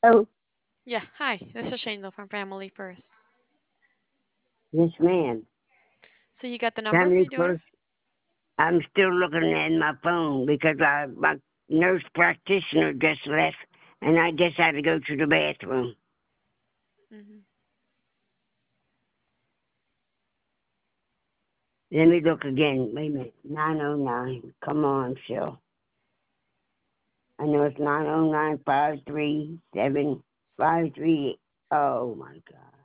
Oh, Yeah, hi. This is Shane from Family First. yes, ma'am. So you got the number for Family your daughter? first. I'm still looking at my phone because my nurse practitioner just left, and I just had to go to the bathroom. Hmm. Let me look again. Wait a minute. 909. Come on, Phil. I know it's 909 537 53. Oh, my God.